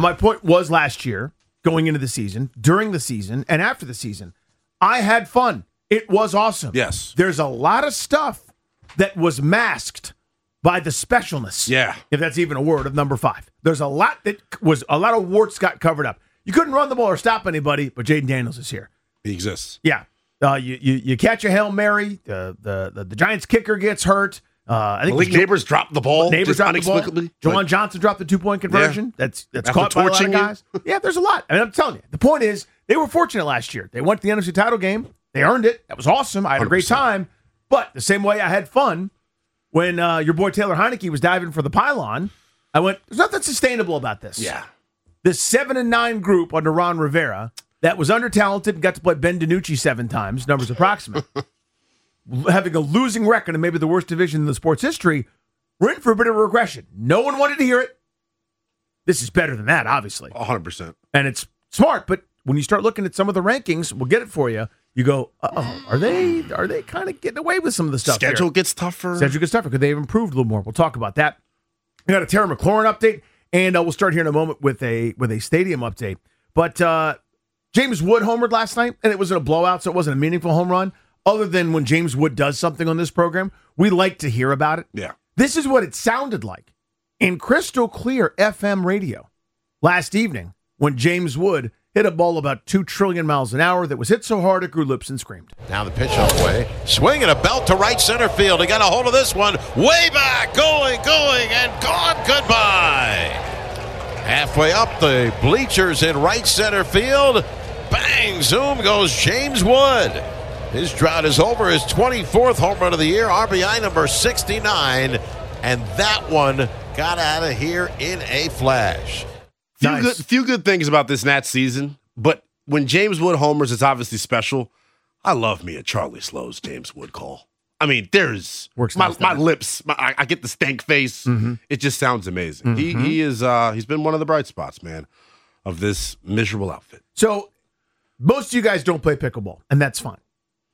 And my point was last year, going into the season, during the season, and after the season, I had fun. It was awesome. Yes. There's a lot of stuff that was masked by the specialness. Yeah. If that's even a word, of number 5. There's a lot of warts got covered up. You couldn't run the ball or stop anybody, but Jaden Daniels is here. He exists. Yeah. You catch a Hail Mary, the Giants kicker gets hurt. I think Malik Neighbors dropped the ball. Neighbors dropped the ball. Unexplicably. Jawan Johnson dropped the 2-point conversion. Yeah. That's caught by a lot of guys. Yeah, there's a lot. I mean, I'm telling you. The point is, they were fortunate last year. They went to the NFC title game. They earned it. That was awesome. I had a great 100%. time. But the same way I had fun when your boy Taylor Heineke was diving for the pylon, I went, there's nothing sustainable about this. Yeah. This 7-9 group under Ron Rivera that was under-talented and got to play Ben DiNucci 7 times, numbers approximate, having a losing record in maybe the worst division in the sports history, we're in for a bit of a regression. No one wanted to hear it. This is better than that, obviously. 100%. And it's smart, but when you start looking at some of the rankings, we'll get it for you. You go, are they kind of getting away with some of the stuff? Schedule here? gets tougher. Schedule gets tougher. Could they have improved a little more? We'll talk about that. We got a Terry McLaurin update, and we'll start here in a moment with a stadium update. But James Wood homered last night, and it wasn't a blowout, so it wasn't a meaningful home run. Other than when James Wood does something on this program, we like to hear about it. Yeah. This is what it sounded like in crystal clear FM radio last evening when James Wood hit a ball about 2 trillion miles an hour that was hit so hard it grew lips and screamed. Now the pitch on the way. Swing and a belt to right center field. He got a hold of this one. Way back. Going, and gone. Goodbye. Halfway up the bleachers in right center field. Bang. Zoom goes James Wood. His drought is over. His 24th home run of the year. RBI number 69. And that one got out of here in a flash. Few good things about this Nats season, but when James Wood homers, it's obviously special. I love me a Charlie Slows James Wood call. I mean, there's my lips. I get the stank face. Mm-hmm. It just sounds amazing. Mm-hmm. He's been one of the bright spots, man, of this miserable outfit. So most of you guys don't play pickleball, and that's fine.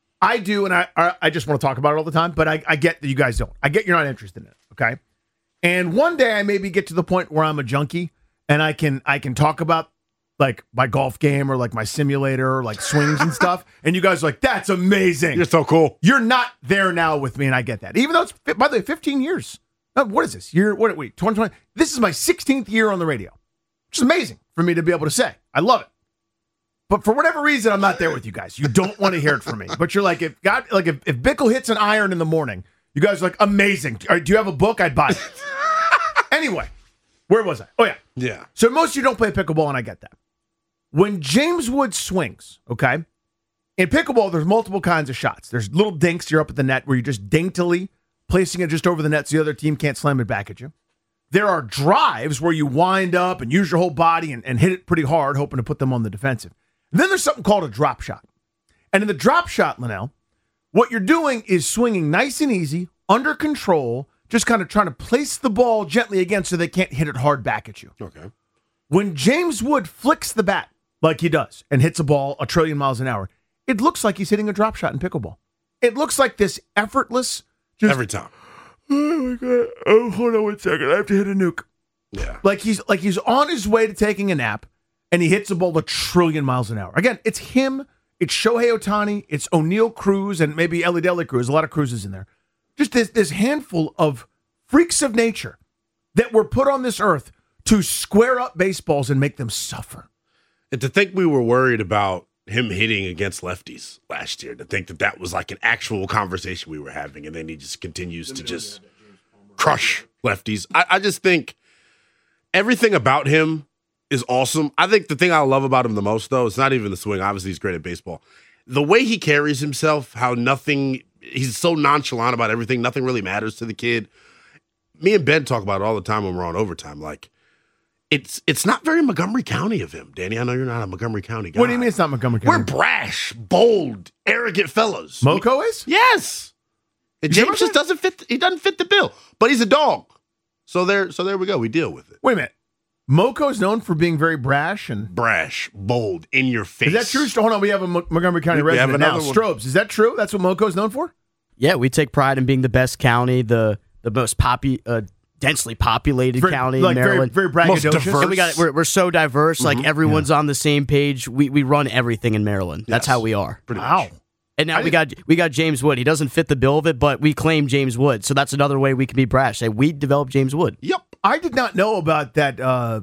I do, and I just want to talk about it all the time, but I get that you guys don't. I get you're not interested in it, okay? And one day I maybe get to the point where I'm a junkie, and I can talk about like my golf game or like my simulator or like swings and stuff. And you guys are like, that's amazing. You're so cool. You're not there now with me, and I get that. Even though it's, by the way, 15 years. What is this? 2020? This is my 16th year on the radio, which is amazing for me to be able to say. I love it. But for whatever reason, I'm not there with you guys. You don't want to hear it from me. But you're like, if Bickle hits an iron in the morning, you guys are like, amazing. Do you have a book? I'd buy it. Anyway. Where was I? Oh, yeah. Yeah. So most of you don't play pickleball, and I get that. When James Wood swings, okay, in pickleball, there's multiple kinds of shots. There's little dinks. You're up at the net where you're just daintily placing it just over the net so the other team can't slam it back at you. There are drives where you wind up and use your whole body and hit it pretty hard, hoping to put them on the defensive. And then there's something called a drop shot. And in the drop shot, Linnell, what you're doing is swinging nice and easy, under control, just kind of trying to place the ball gently again so they can't hit it hard back at you. Okay. When James Wood flicks the bat like he does and hits a ball 1 trillion miles an hour, it looks like he's hitting a drop shot in pickleball. It looks like this effortless... Every time. Oh, my God. Oh, hold on 1 second. I have to hit a nuke. Yeah. Like he's on his way to taking a nap, and he hits a ball 1 trillion miles an hour. Again, it's him, it's Shohei Ohtani, it's O'Neal Cruz, and maybe Ellie Deli Cruz. A lot of Cruzes in there. Just this handful of freaks of nature that were put on this earth to square up baseballs and make them suffer. And to think we were worried about him hitting against lefties last year, to think that was like an actual conversation we were having, and then he just continues to just crush lefties. I just think everything about him is awesome. I think the thing I love about him the most, though, it's not even the swing. Obviously, he's great at baseball. The way he carries himself, how he's so nonchalant about everything. Nothing really matters to the kid. Me and Ben talk about it all the time when we're on overtime. Like, it's not very Montgomery County of him, Danny. I know you're not a Montgomery County guy. What do you mean it's not Montgomery County? We're brash, bold, arrogant fellows. Moco is? Yes. And James just doesn't fit. He doesn't fit the bill. But he's a dog. So there we go. We deal with it. Wait a minute. Moco is known for being very brash, bold, in your face. Is that true? Hold on, we have a Montgomery County resident now. Strobes, is that true? That's what Moco is known for? Yeah, we take pride in being the best county, the most densely populated county like in Maryland. Very braggadocious. Most diverse. And we're so diverse. Like everyone's on the same page. We run everything in Maryland. That's how we are. Pretty Wow. much. And now we got James Wood. He doesn't fit the bill of it, but we claim James Wood. So that's another way we can be brash. Say we developed James Wood. Yep. I did not know about that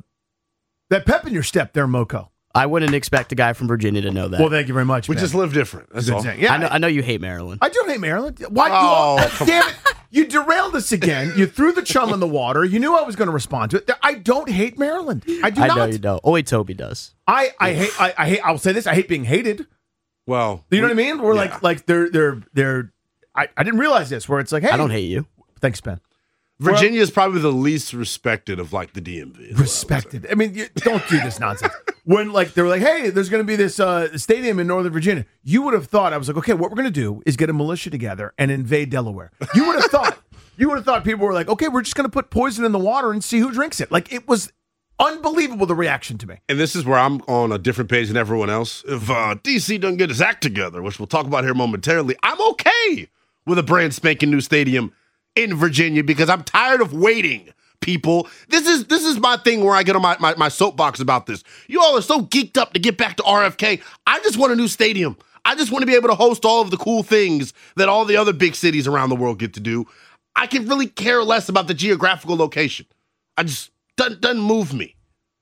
that pep in your step there, Moco. I wouldn't expect a guy from Virginia to know that. Well, thank you very much. We man. just live different. That's all. Yeah, I know you hate Maryland. I do hate Maryland. Why? Oh, Damn it! You derailed us again. You threw the chum in the water. You knew I was going to respond to it. I don't hate Maryland. I do not. I know you don't. Only Toby does. I hate. I'll say this. I hate being hated. Well, You know what I mean? We're like they're. I didn't realize this. Where it's like, hey, I don't hate you. Thanks, Ben. Virginia is probably the least respected of like the DMV. Respected. I mean, don't do this nonsense. When like they were like, hey, there's going to be this stadium in Northern Virginia, you would have thought I was like, okay, what we're going to do is get a militia together and invade Delaware. You would have thought. You would have thought people were like, okay, we're just going to put poison in the water and see who drinks it. Like it was unbelievable the reaction to me. And this is where I'm on a different page than everyone else. If DC doesn't get his act together, which we'll talk about here momentarily, I'm okay with a brand spanking new stadium in Virginia because I'm tired of waiting, people. This is my thing where I get on my soapbox about this. You all are so geeked up to get back to RFK. I just want a new stadium. I just want to be able to host all of the cool things that all the other big cities around the world get to do. I can really care less about the geographical location. I just doesn't move me.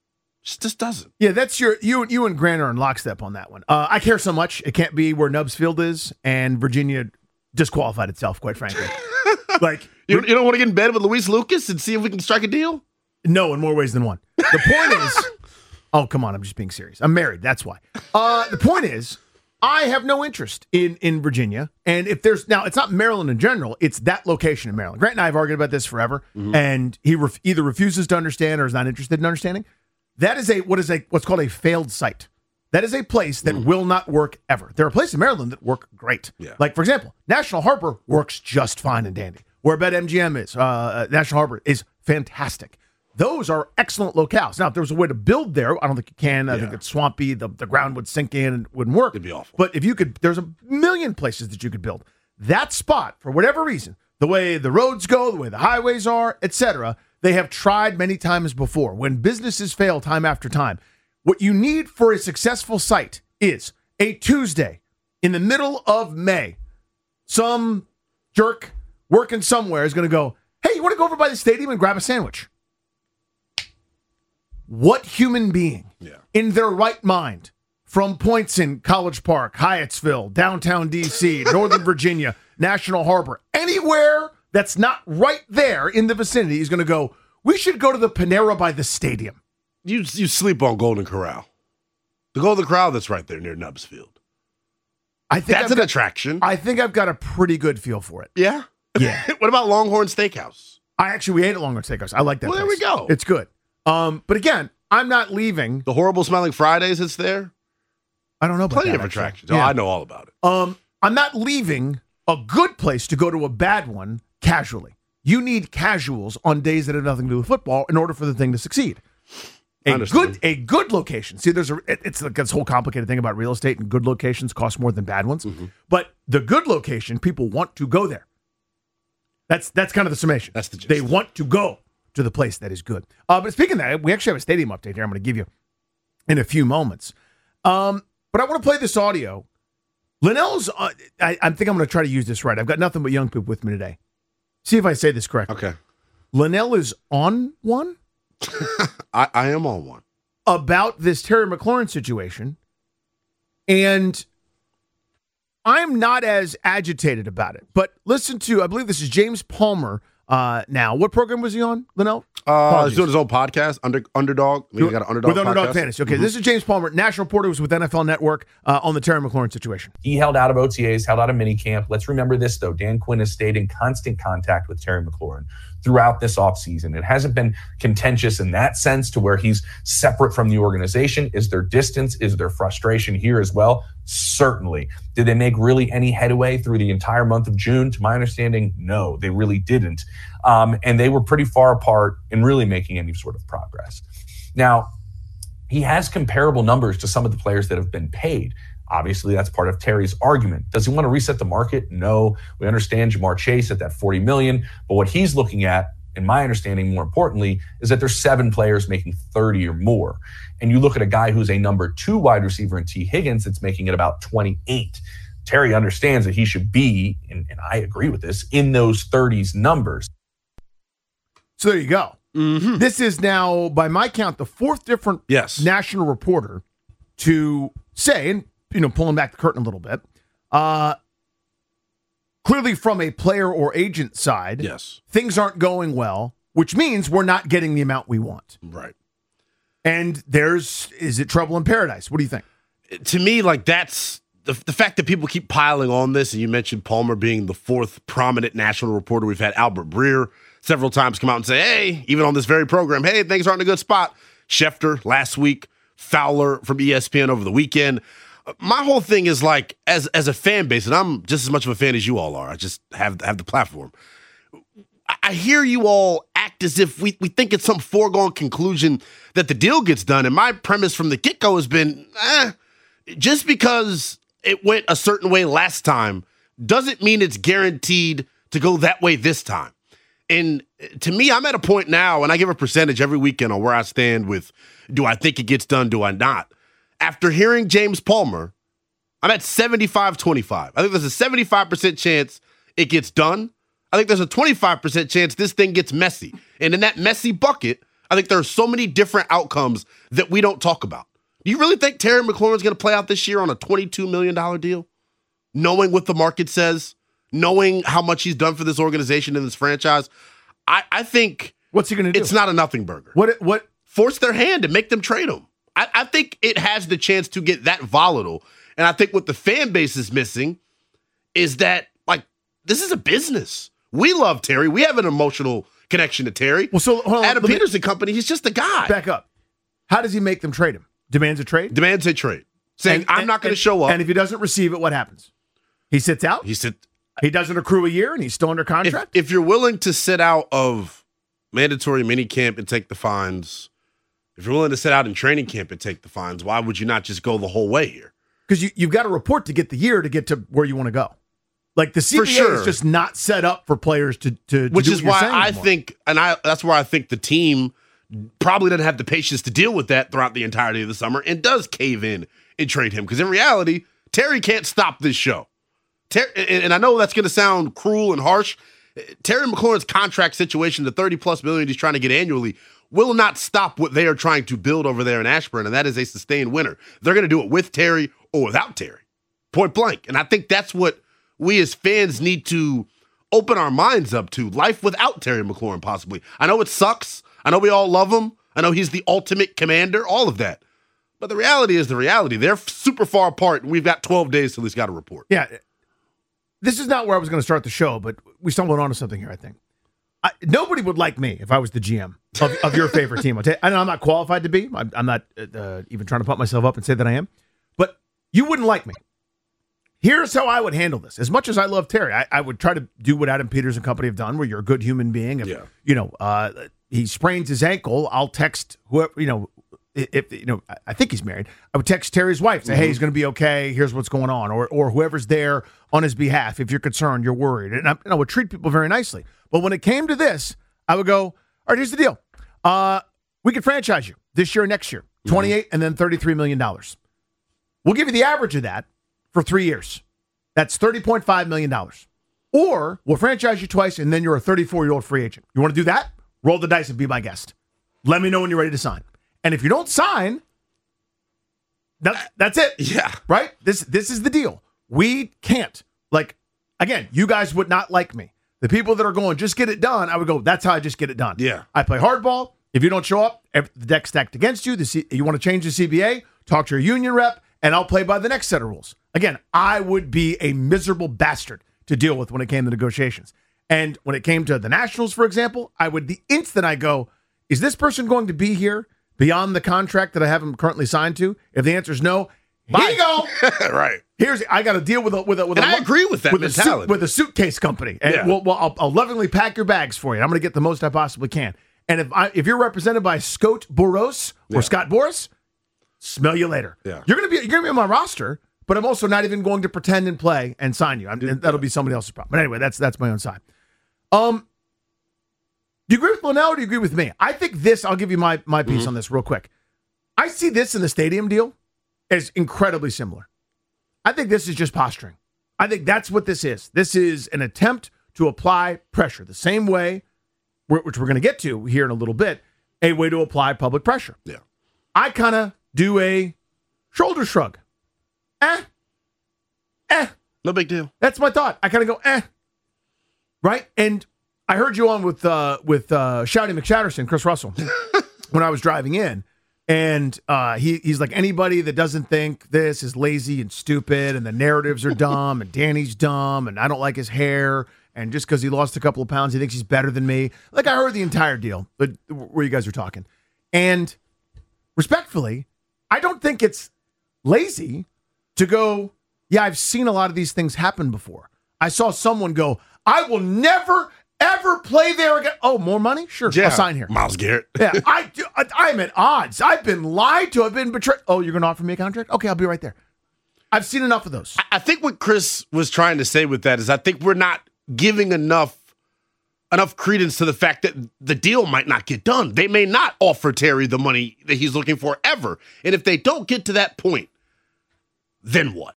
Just doesn't. Yeah, that's you and Grant are in lockstep on that one. I care so much. It can't be where Nubbs Field is, and Virginia disqualified itself, quite frankly. Like you don't want to get in bed with Luis Lucas and see if we can strike a deal? No, in more ways than one. The point is, oh, come on, I'm just being serious. I'm married, that's why. The point is, I have no interest in Virginia. And if there's, now, it's not Maryland in general, it's that location in Maryland. Grant and I have argued about this forever, and he either refuses to understand or is not interested in understanding. That is what's called a failed site. That is a place that will not work ever. There are places in Maryland that work great. Yeah. Like, for example, National Harbor works just fine and dandy. Where BetMGM is, National Harbor is fantastic. Those are excellent locales. Now, if there was a way to build there, I don't think you can. I think it's swampy. The ground would sink in and wouldn't work. It'd be awful. But if you could, there's a million places that you could build. That spot, for whatever reason, the way the roads go, the way the highways are, etc., they have tried many times before. When businesses fail time after time, what you need for a successful site is a Tuesday in the middle of May. Some jerk working somewhere is going to go, hey, you want to go over by the stadium and grab a sandwich? What human being in their right mind, from points in College Park, Hyattsville, downtown D.C., Northern Virginia, National Harbor, anywhere that's not right there in the vicinity is going to go, we should go to the Panera by the stadium. You sleep on Golden Corral. The Golden Corral that's right there near Nubbs Field. I think that's an attraction. I think I've got a pretty good feel for it. Yeah? Yeah. What about Longhorn Steakhouse? We ate at Longhorn Steakhouse. I like that Well, there place. we go. It's good. But again, I'm not leaving. The Horrible Smelling Fridays that's there? I don't know about Plenty that, of actually. attractions. Yeah. Oh, I know all about it. I'm not leaving a good place to go to a bad one casually. You need casuals on days that have nothing to do with football in order for the thing to succeed. A good location. See, it's like this whole complicated thing about real estate, and good locations cost more than bad ones. But the good location, people want to go there. That's kind of the summation. That's the gist. They want to go to the place that is good. But speaking of that, we actually have a stadium update here I'm going to give you in a few moments. But I want to play this audio. Linnell's, I think I'm going to try to use this right. I've got nothing but young people with me today. See if I say this correctly. Okay. Linnell is on one I am on one. about this Terry McLaurin situation, and I'm not as agitated about it. But listen to, I believe this is James Palmer now. What program was he on, Linnell? He's doing his own podcast, Underdog. I mean, he got an Underdog with Underdog podcast. Fantasy. Okay, This is James Palmer, national reporter, was with NFL Network on the Terry McLaurin situation. He held out of OTAs, held out of minicamp. Let's remember this, though. Dan Quinn has stayed in constant contact with Terry McLaurin throughout this offseason. It hasn't been contentious in that sense to where he's separate from the organization. Is there distance? Is there frustration here as well? Certainly. Did they make really any headway through the entire month of June? To my understanding, no, they really didn't. And they were pretty far apart in really making any sort of progress. Now, he has comparable numbers to some of the players that have been paid. Obviously, that's part of Terry's argument. Does he want to reset the market? No. We understand Jamar Chase at that $40 million, but what he's looking at in my understanding, more importantly, is that there's 7 players making 30 or more. And you look at a guy who's a number 2 wide receiver in T. Higgins that's making it about 28. Terry understands that he should be, and I agree with this, in those 30s numbers. So there you go. Mm-hmm. This is now, by my count, the 4th different national reporter to say, and pulling back the curtain a little bit, clearly from a player or agent side, things aren't going well, which means we're not getting the amount we want. Right. And is it trouble in paradise? What do you think? To me, that's the fact that people keep piling on this, and you mentioned Palmer being the 4th prominent national reporter. We've had Albert Breer several times come out and say, hey, even on this very program, hey, things aren't in a good spot. Schefter last week, Fowler from ESPN over the weekend. My whole thing is as a fan base, and I'm just as much of a fan as you all are. I just have the platform. I hear you all act as if we think it's some foregone conclusion that the deal gets done. And my premise from the get-go has been, just because it went a certain way last time doesn't mean it's guaranteed to go that way this time. And to me, I'm at a point now, and I give a percentage every weekend on where I stand with, do I think it gets done, do I not? After hearing James Palmer, I'm at 75-25. I think there's a 75% chance it gets done. I think there's a 25% chance this thing gets messy. And in that messy bucket, I think there are so many different outcomes that we don't talk about. Do you really think Terry McLaurin's going to play out this year on a $22 million deal? Knowing what the market says, knowing how much he's done for this organization and this franchise, I think what's he going to do? It's not a nothing burger. What force their hand and make them trade him? I think it has the chance to get that volatile. And I think what the fan base is missing is that, this is a business. We love Terry. We have an emotional connection to Terry. Well, so hold on, Adam Peters and company, he's just a guy. Back up. How does he make them trade him? Demands a trade? Demands a trade. Saying, I'm not going to show up. And if he doesn't receive it, what happens? He sits out? He doesn't accrue a year and he's still under contract? If you're willing to sit out of mandatory minicamp and take the fines, if you're willing to sit out in training camp and take the fines, why would you not just go the whole way here? Because you've got to report to get the year to get to where you want to go. The CBA is just not set up for players to which do is what why you're saying I anymore. think, that's where I think the team probably doesn't have the patience to deal with that throughout the entirety of the summer and does cave in and trade him. Because in reality, Terry can't stop this show. And I know that's going to sound cruel and harsh. Terry McLaurin's contract situation, the $30+ million he's trying to get annually, will not stop what they are trying to build over there in Ashburn, and that is a sustained winner. They're going to do it with Terry or without Terry, point blank. And I think that's what we as fans need to open our minds up to. Life without Terry McLaurin, possibly. I know it sucks. I know we all love him. I know he's the ultimate commander, all of that. But the reality is the reality. They're super far apart, and we've got 12 days till he's got a report. Yeah. This is not where I was going to start the show, but we stumbled onto something here, I think. Nobody would like me if I was the GM of your favorite team. I know I'm not qualified to be. I'm not even trying to pump myself up and say that I am. But you wouldn't like me. Here's how I would handle this. As much as I love Terry, I would try to do what Adam Peters and company have done, where you're a good human being. If, he sprains his ankle, I'll text whoever, I think he's married. I would text Terry's wife, say, hey, he's going to be okay. Here's what's going on. Or whoever's there on his behalf. If you're concerned, you're worried. And I would treat people very nicely. But when it came to this, I would go, all right, here's the deal. We can franchise you this year and next year, 28 and then $33 million. We'll give you the average of that for 3 years. That's $30.5 million. Or we'll franchise you twice and then you're a 34-year-old free agent. You want to do that? Roll the dice and be my guest. Let me know when you're ready to sign. And if you don't sign, that's it. Yeah. Right? This is the deal. We can't. Again, you guys would not like me. The people that are going, just get it done, I would go, that's how I just get it done. Yeah. I play hardball. If you don't show up, the deck's stacked against you. You want to change the CBA, talk to your union rep, and I'll play by the next set of rules. Again, I would be a miserable bastard to deal with when it came to negotiations. And when it came to the Nationals, for example, the instant I go, is this person going to be here beyond the contract that I have him currently signed to? If the answer is no, here you go. Right. I got to deal with I agree with that mentality. With a suitcase company. And I'll lovingly pack your bags for you. I'm going to get the most I possibly can. And if you're represented by Scott Boros or Scott Boras, smell you later. Yeah. You're going to be on my roster, but I'm also not even going to pretend and play and sign you. And that'll be somebody else's problem. But anyway, that's my own side. Do Do you agree with Linnell or do you agree with me? I think this, I'll give you my piece on this real quick. I see this in the stadium deal as incredibly similar. I think this is just posturing. I think that's what this is. This is an attempt to apply pressure the same way, which we're going to get to here in a little bit, a way to apply public pressure. Yeah. I kind of do a shoulder shrug. No big deal. That's my thought. I kind of go, right? And I heard you on with Shouty McShatterson, Chris Russell, when I was driving in. And he's like, anybody that doesn't think this is lazy and stupid and the narratives are dumb and Danny's dumb and I don't like his hair and just because he lost a couple of pounds, he thinks he's better than me. Like, I heard the entire deal where you guys were talking. And respectfully, I don't think it's lazy to go, yeah, I've seen a lot of these things happen before. I saw someone go, I will never, ever play there again. Oh, more money? Sure, Yeah. I'll sign here. Myles Garrett. Yeah, I'm at odds. I've been lied to. I've been betrayed. Oh, you're going to offer me a contract? Okay, I'll be right there. I've seen enough of those. I think what Chris was trying to say with that is I think we're not giving enough credence to the fact that the deal might not get done. They may not offer Terry the money that he's looking for ever. And if they don't get to that point, then what?